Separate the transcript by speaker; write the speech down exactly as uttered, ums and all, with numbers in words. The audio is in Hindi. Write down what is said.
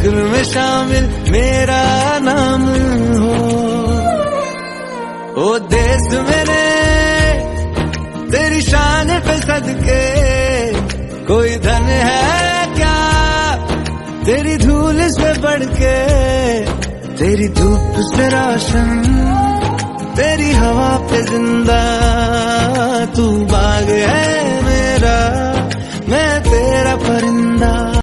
Speaker 1: जिक्र में शामिल मेरा नाम हो। ओ देश मेरे तेरी शान पे सदके, कोई धन है क्या तेरी धूल से बढ़ के, तेरी धूप से रोशन तेरी हवा पे जिंदा, तू बाग है मेरा मैं तेरा परिंदा।